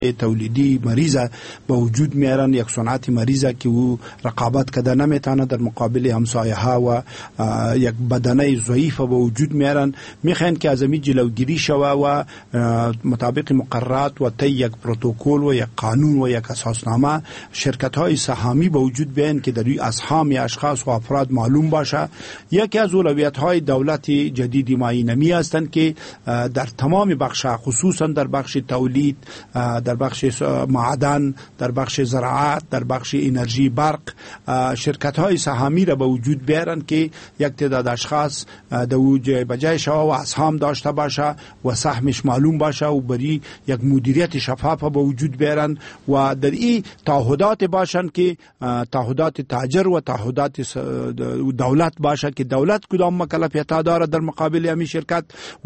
تولیدی مریضه به وجود میارن، یک صنعت مریضه که او رقابت کده نمیتونه در مقابل همسایه ها و یک بدنه ضعیف به وجود میارن. میخواین که از این جلوگیری شوه و مطابق مقررات و طی یک پروتکل و یک قانون و یک اساسنامه شرکت های سهامی به وجود بیان که در اسهام اشخاص و افراد معلوم باشه. یکی از اولویت های دولت جدید ما اینمی هستند که در تمام بخش، خصوصا در بخش تولید، در بخش معدن، در بخش زراعت، در بخش انرژی برق، شرکت های سهامی را به وجود بیارن که یک تعداد اشخاص در وجه بجای شوا و اسهام داشته باشه و سهمش معلوم باشه و بری یک مدیریت شفاف به وجود بیارن و در این تعهدات باشن که تعهدات تاجر و تعهدات دولت باشه که دولت کدام مکلفیت داره در مقابل همین شرکت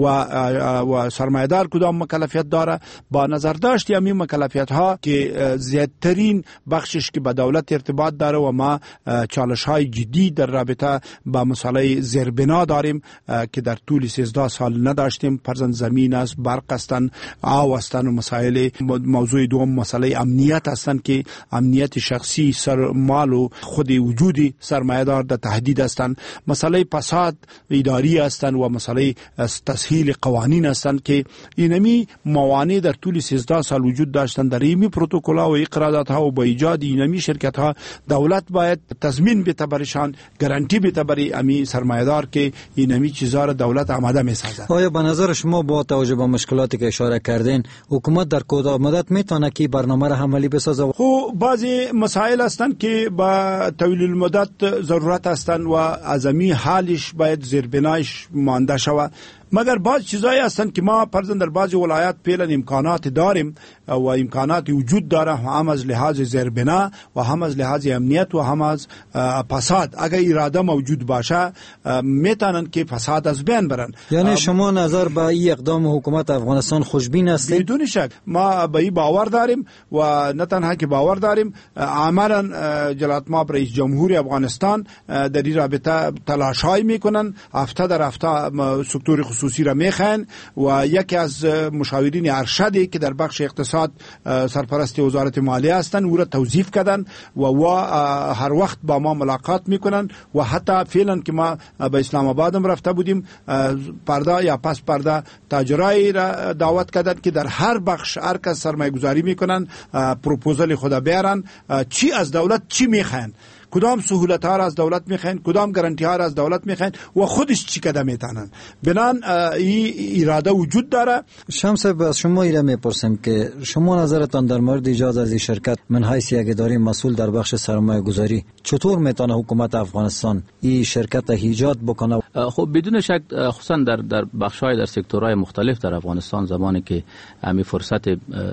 و سرمایه‌دار کدام مکلفیت داره. با نظر داشت همین مکلفیت ها که زیادترین بخشش که به دولت ارتباط داره و ما چالش های جدی در رابطه با مسئله زیربنا داریم که در طول 13 سال نداشتیم. فرزند زمین است، برق هستند، آب هستند و مسائل. موضوع دوم مسئله امنیت هستند که امنیت شخصی، مال و خود وجودی سرمایه‌دار در تهدید هستند. مسئله فساد اداری هستند و مسئله تسهیل قوانین هستند که اینمی موانع در طول 13 سال وجود داشتند. در این پروتکل ها و اقرارات ها و با ایجاد اینمی شرکت ها دولت باید تضمین بده برشان، گارانتی بده برای امی سرمایه‌دار که اینمی چیزا را دولت آماده می‌سازد. آیا به نظر شما با توجه به مشکلاتی که اشاره کردین حکومت در کوتاه مدت میتونه که برنامه را عملی بسازه؟ خب بعضی مسائل هستند که با طویل المدت ضرورت هستند و از امی حالش باید زیربنایش مانده شود. مگر بعض چیزایی هستند که ما فرضاً در بعضی ولایات فعلا امکانات داریم و امکانات وجود داره، هم از لحاظ زیربنا و هم از لحاظ امنیت و هم از فساد. اگر اراده موجود باشه میتونن که فساد از بین برن. یعنی شما نظر به این اقدام حکومت افغانستان خوشبین هستید؟ بدون شک ما به این باور داریم و نه تنها که باور داریم، عملاً جلالت مآب رئیس جمهور افغانستان در این رابطه تلاش‌هایی میکنن، هفته در هفته سکتور خصوصی را میخواین و یکی از مشاورین ارشدی که در بخش اقتصاد سرپرست وزارت مالیه هستند او را توظیف کردن و هر وقت با ما ملاقات میکنن و حتی فعلا که ما به اسلام آباد هم رفته بودیم، پرده یا پس پرده تاجرایی را دعوت کردن که در هر بخش هر کس سرمایه گذاری میکنن پروپوزال خود بیارن، چی از دولت چی میخواین، کدام سهولت ها را از دولت میخواین، کدام گارانتی ها را از دولت میخواین و خودش چی کده میتونن. بنان این اراده وجود داره. شمس از شما ایره میپرسم که شما نظرتان در مورد ایجاد از این شرکت من حیث یک اداره مسئول در بخش سرمایه گذاری چطور میتونه حکومت افغانستان این شرکت ایجاد بکنه؟ خب بدون شک خصوصا در بخش‌های در سکتورهای مختلف در افغانستان زمانی که همین فرصت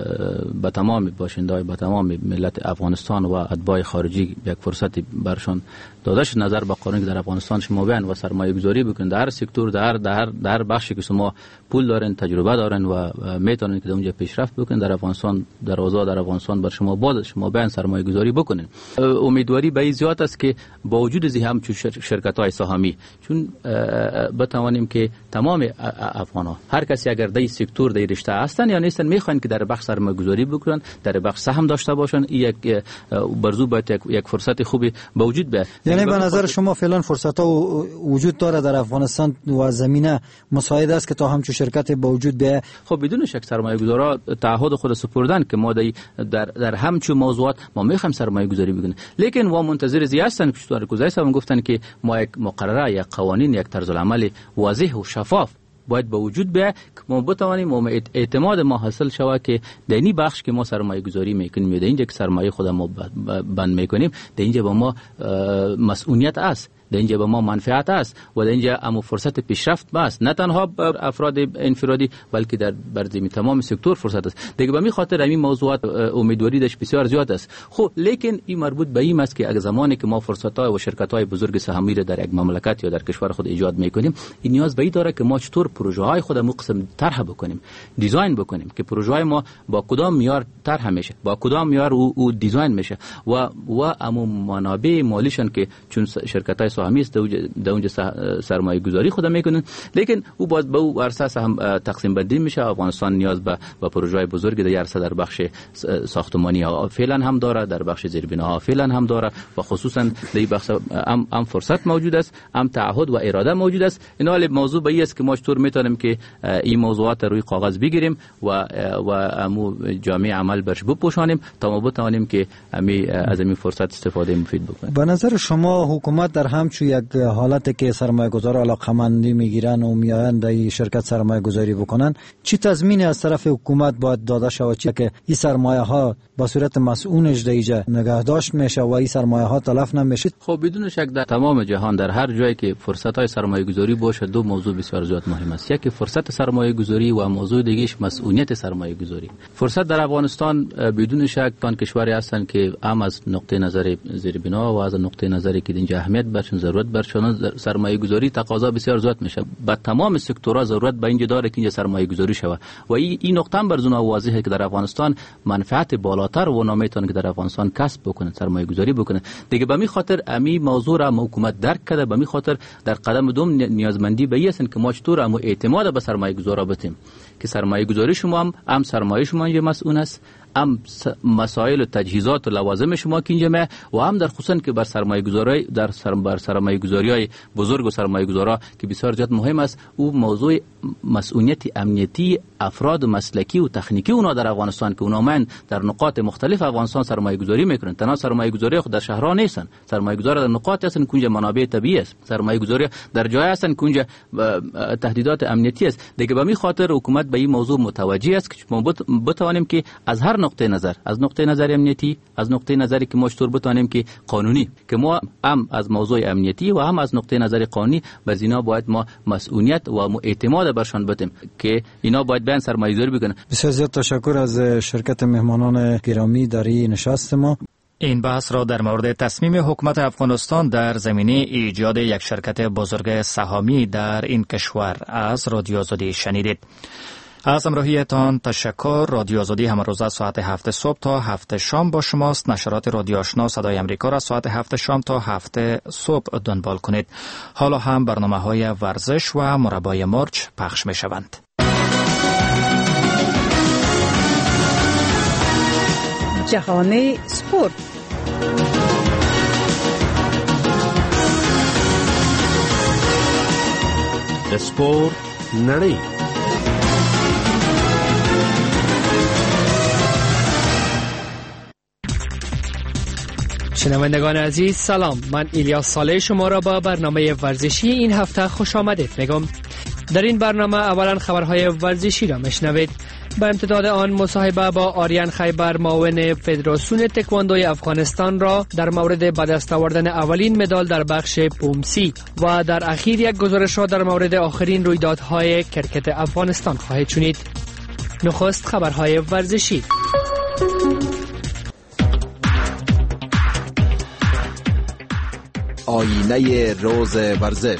به تمام باشنده‌های به تمام ملت افغانستان و اتباع خارجی یک فرصت برشان داده شد نظر به قانونی که در افغانستان شما بیان و سرمایه گذاری بکنید در هر سکتور، در بخشی که شما پول دارین، تجربه دارین و میتونین که در اونجا پیشرفت بکنید در افغانستان، در اوضاع در افغانستان بر شما باز شما بیان سرمایه گذاری بکنید. امیدواری به این زیاد است که با وجود زی هم شرکت‌های سهامی چون بتوانیم که تمام افغان‌ها هر کسی اگر در این سکتور در رشته هستن یا نیستن میخواین که در بخش سرمایه گذاری بکنن، در بخش سهم داشته باشن، یک برزو باید یک فرصت خوبی به وجود بیاد. یعنی به نظر شما فعلا فرصت‌ها وجود داره در افغانستان و زمینه مساعد است که تا همچون شرکت به وجود بیاد؟ خب بدون شک سرمایه‌گذارا تعهد خود سپردن که ما در همچون موضوعات ما می‌خوایم سرمایه گذاری بکنیم، لیکن و منتظر زی هستن که شطور گذشته هم گفتن که ما یک مقرره، یک قوانین، یک طرز العمل واضح و شفاف باید به وجود بیاید که ما بتوانیم اعتماد ما حاصل شود که در این بخش که ما سرمایه گذاری میکنیم در اینجا که سرمایه خود ما بند میکنیم در اینجا با ما مسئولیت است، در اینجا به ما منفعت است و در اینجا امو فرصت پیشرفت است، نه تنها بر افراد انفرادی بلکه بر زمین تمام سکتور فرصت است. دیگه به می خاطر همین موضوعات امیدواری داشت بسیار زیاد است. خب لیکن این مربوط به این است که اگر زمانی که ما فرصت‌های و شرکت‌های بزرگ سهامی را در یک مملکت یا در کشور خود ایجاد می‌کنیم، این نیاز به این داره که ما چطور پروژه‌های خود مقسم طرح بکنیم، دیزاین بکنیم که پروژه‌های ما با کدام معیار طرح میشه، با کدام معیار او دیزاین میشه و امو منابع مالیشون که چون شرکت‌های سهامی است در اونجا سرمایه گذاری خود میکنن، لیکن او باز به او اساس هم تقسیم بندی میشه. افغانستان نیاز به پروژه بزرگ در عرصه در بخش ساختمانی ها فعلا هم داره، در بخش زیربناها فعلا هم داره و خصوصا در بخش هم فرصت موجود است، هم تعهد و اراده موجود است. این حال موضوع به است که ما چطور میتونیم که این موضوعات روی کاغذ بگیریم و امو جامعه عمل برش بپوشانیم تا ما بتوانیم که از این فرصت استفاده مفید بکنیم. به نظر شما حکومت در همچون یک حالتی که سرمایه گذار علاقمندی میگیرن و میآیند در این شرکت سرمایه گذاری بکنن، چی تضمینی از طرف حکومت باید داده شود که این سرمایه ها با صورت مسئولش در اینجا نگهداشت میشه و این سرمایه ها تلف نمیشه؟ خب بدون شک در تمام جهان در هر جایی که فرصت های سرمایه گذاری باشه دو موضوع بسیار زیاد مهم است. یکی فرصت سرمایه گذاری و موضوع دیگهش مسئولیت سرمایه گذاری. فرصت در افغانستان بدون شک آن کشوری هستند که هم از نقطه نظر زیربنا و از نقطه نظری که اینجا اهمیت برشون ضرورت برشون سرمایه گذاری تقاضا بسیار زیاد میشه. با تمام سکتورها ضرورت به اینجا داره که اینجا سرمایه گذاری شود و این نقطه هم برزون واضحه که در افغانستان منفعت بالاتر و نمیتونه که در افغانستان کسب بکنه، سرمایه گذاری بکنه. دیگه به می خاطر امی موضوع را حکومت درک کرده، به می خاطر در قدم دوم نیازمندی به است که ما چطور هم اعتماد به سرمایه گذارا بتیم که سرمایه گذاری شما هم سرمایه شما اینجا مسئول است، هم مسائل و تجهیزات و لوازم شما که اینجا و هم در خصوصا که بر سرمایه گذاری بر سرمایه گذاری‌های بزرگ و سرمایه گذارا که بسیار زیاد مهم است، او موضوع مسئولیت امنیتی افراد مسلکی و تکنیکی اونا در افغانستان که اونا من در نقاط مختلف افغانستان سرمایه گذاری میکنن. تنها سرمایه گذاری خود در شهرها نیستن، سرمایه گذاری در نقاط هستن که اونجا منابع طبیعی است، سرمایه گذاری در جای هستن که اونجا تهدیدات امنیتی است. دیگه به می خاطر حکومت به این موضوع متوجه است که ما بتوانیم که از هر نقطه نظر، از نقطه نظر امنیتی، از نقطه نظری که ما چطور بتوانیم که قانونی، که ما هم از موضوع امنیتی و هم از نقطه نظر قانونی به اینا باید ما مسئولیت و اعتماد برشان بدیم که اینا باید بیان سرمایه گذاری بکنن. بسیار زیاد تشکر از شرکت مهمانان گرامی در این نشست ما. این بحث را در مورد تصمیم حکومت افغانستان در زمینه ایجاد یک شرکت بزرگ سهامی در این کشور از رادیو آزادی شنیدید. از همراهیتان تشکر. رادیو آزادی همه روز از ساعت 7 صبح تا 7 شام با شماست. نشرات رادیو آشنا صدای امریکا را ساعت 7 شام تا 7 صبح دنبال کنید. حالا هم برنامه‌های ورزش و مربای مرچ پخش می شوند. جهان سپورت. سپورت نړۍ. شنوندگان عزیز سلام، من الیاس صالح شما را با برنامه ورزشی این هفته خوش آمدید میگم. در این برنامه اولا خبرهای ورزشی را میشنوید. به امتداد آن مصاحبه با آریان خیبر معاون فدراسیون تکواندوی افغانستان را در مورد به دست آوردن اولین مدال در بخش پومسی و در اخیر یک گزارش را در مورد آخرین رویدادهای کرکت افغانستان خواهید شنید. نخست خبرهای ورزشی. آینه روز ورزش.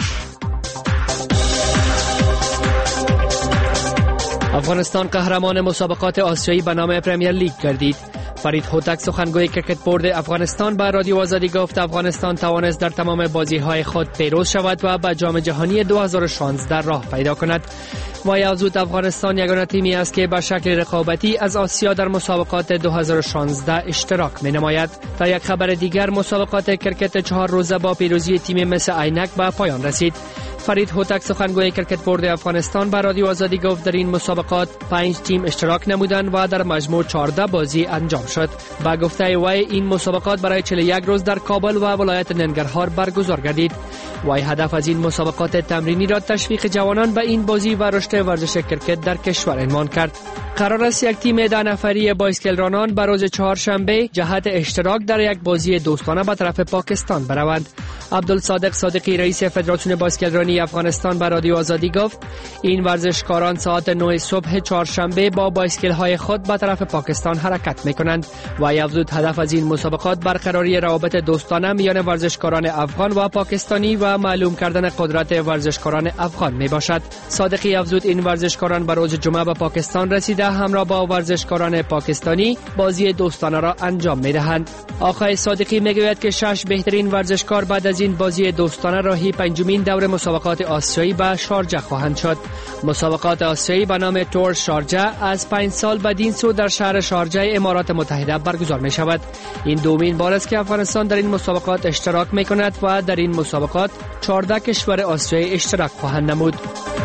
افغانستان قهرمان مسابقات آسیایی به نام پرمیر لیگ گردید. فرید هوتک سخنگوی کرکت بورد افغانستان به رادیو آزادی گفت افغانستان توانست در تمام بازی‌های خود پیروز شود و به جام جهانی 2016 راه پیدا کند. و یازود افغانستان یگانه تیمی است که به شکل رقابتی از آسیا در مسابقات 2016 اشتراک می‌نماید. در یک خبر دیگر مسابقات کرکت 4 روزه با پیروزی تیم مس عینک به پایان رسید. فرید هوتک سخنگوی کرکت بورد افغانستان به رادیو آزادی گفت در این مسابقات 5 تیم اشتراک نمودند و در مجموع 14 بازی انجام شد. با گفته وی این مسابقات برای 41 روز در کابل و ولایت ننگرهار برگزار گردید. وی هدف از این مسابقات تمرینی را تشویق جوانان به این بازی و رشد ورزش کرکت در کشور عنوان کرد. قرار است یک تیم 10 نفری بایسکل رانان به روز چهارشنبه جهت اشتراک در یک بازی دوستانه به طرف پاکستان بروند. عبدالصادق صادقی رئیس فدراسیون بایسکل رانی تکواندوی افغانستان به رادیو آزادی گفت این ورزشکاران ساعت 9 صبح چهارشنبه با بایسکل های خود به طرف پاکستان حرکت میکنند و افزود هدف از این مسابقات برقراری روابط دوستانه میان ورزشکاران افغان و پاکستانی و معلوم کردن قدرت ورزشکاران افغان می باشد. صادقی افزود این ورزشکاران به روز جمعه به پاکستان رسیده همراه با ورزشکاران پاکستانی بازی دوستانه را انجام می دهند. آقای صادقی میگوید که 6 بهترین ورزشکار بعد از این بازی دوستانه راهی پنجمین دور مسابقات آسیایی به شارجه خواهند شد. مسابقات آسیایی به نام تور شارجه از 5 سال بعد این سو در شهر شارجه امارات متحده برگزار می شود. این دومین بار است که افغانستان در این مسابقات اشتراک می کند و در این مسابقات 14 کشور آسیایی اشتراک خواهند نمود.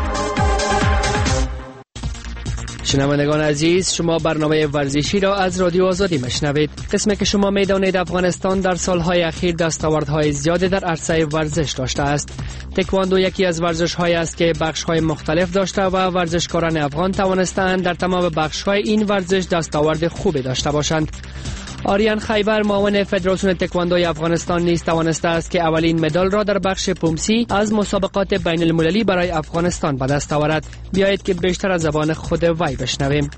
شنوندگان عزیز، شما برنامه ورزشی را از رادیو آزادی میشنوید. قسمی که شما میدانید افغانستان در سالهای اخیر دستاوردهای زیادی در عرصه ورزش داشته است. تکواندو یکی از ورزش‌هایی است که بخش‌های مختلف داشته و ورزشکاران افغان توانستند در تمام بخش‌های این ورزش دستاورد خوبی داشته باشند. آریان خیبر معاون فدراسیون تکواندوی افغانستان نیز توانسته است که اولین مدال را در بخش پومسی از مسابقات بین المللی برای افغانستان به دست آورد. بیایید که بیشتر از زبان خود وی بشنویم.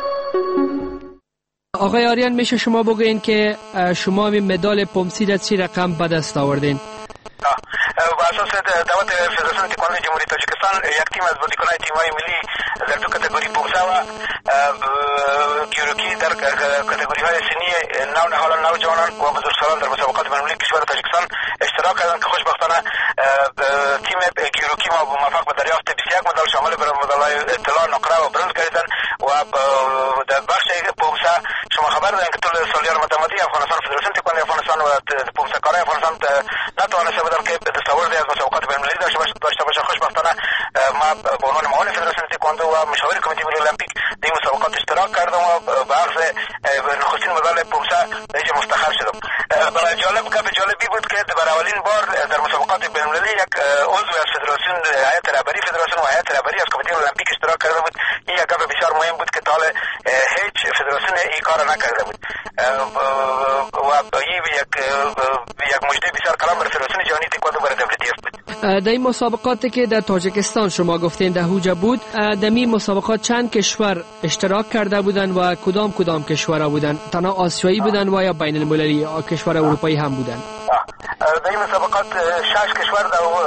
آقای آریان، میشه شما بگوین که شما مدال پومسی در چه رقم به دست آوردین؟ با اساس دعوت فدراسیون تکواندو جمهوری تاجیکستان یک تیم از بازیکنان تیم‌های ملی در دو کاتگوری پومسا و گیروکی در کاتگوری‌های سنی نوجوانان و بزرگسالان در مسابقات بین‌المللی کشور تاجیکستان اشتراک کردند که خوشبختانه تیم گیروکی ما موفق به دریافت 21 مدال شامل بر مدال‌های طلا، نقره و برنز گردیدند و در بخش پومسا شما خبر دارید که طول سالیان متمادی افغانستان فدراسیون تکواندو افغانستان و پومساکاران افغانستان نتوانسته بودند که دستاوردی از مسابقات بین‌المللی داشته باشه. خوشبختانه ما به عنوان معاون فدراسیون تکواندو و مشاور کمیته ملی المپیک در این مسابقات اشتراک کردم و به عرض نخستین مدال پومسا اینجا مفتخر شدم. برای گپ جالبی بود که برای اولین بار در مسابقات بین‌المللی یک عضو از فدراسیون، هیئت رهبری فدراسیون و هیئت رهبری از کمیته ملی المپیک اشتراک کرده بود. این یک گپ بسیار مهم بود که تا حالا هیچ فدراسیون این کار نکرده بود و این یک مژده بسیار کلان برای فدراسیون جهانی تکواندو برای WTF بود. در این مسابقاتی که در تاجیکستان شما گفتین در هوجه بود، در این مسابقات چند کشور اشتراک کرده بودن و کدام کشورها بودن؟ تنها آسیایی بودن و یا بین المللی یا کشور اروپایی هم بودن؟ در این مسابقات 6 کشور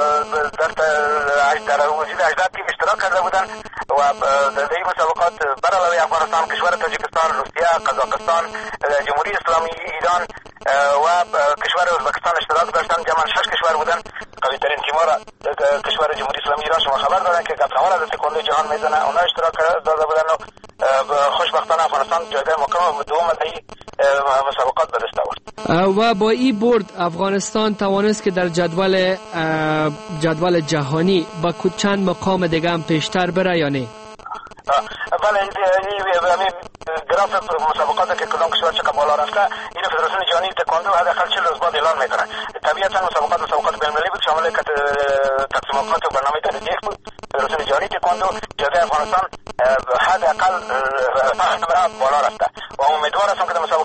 در وجود 18 تیم اشتراک کرده بودن و در این مسابقات بر علاوه افغانستان کشور تاجیکستان، روسیه، قزاقستان، جمهوری اسلامی ایران و کشور ازبکستان اشتراک داشتن. جمعاً 6 کشور بودن. قوی ترین تیم‌ها را کشور جمهوری اسلامی ایران شما خبر دارن که قهرمان از تکواندو جهان میزنه، اونها اشتراک داده بودن و خوشبختانه افغانستان جایگاه مکرم دوم در این مسابقات به دست آورد. و با این برد افغانستان توانست که در جدول جهانی با چند مقام دیگه هم پیشتر بره یا نه؟ بله، این گراف مسابقات که کدام کشور چقدر بالا رفته این فدراسیون جهانی تکواندو حداقل 40 روز بعد اعلان میکنه. طبیعتا مسابقات بین‌المللی بود شامل تقسیمات و برنامه تدریج بود. فدراسیون جهانی تکواندو جایگاه افغانستان حداقل بالا رفته و امیدوار هستم که در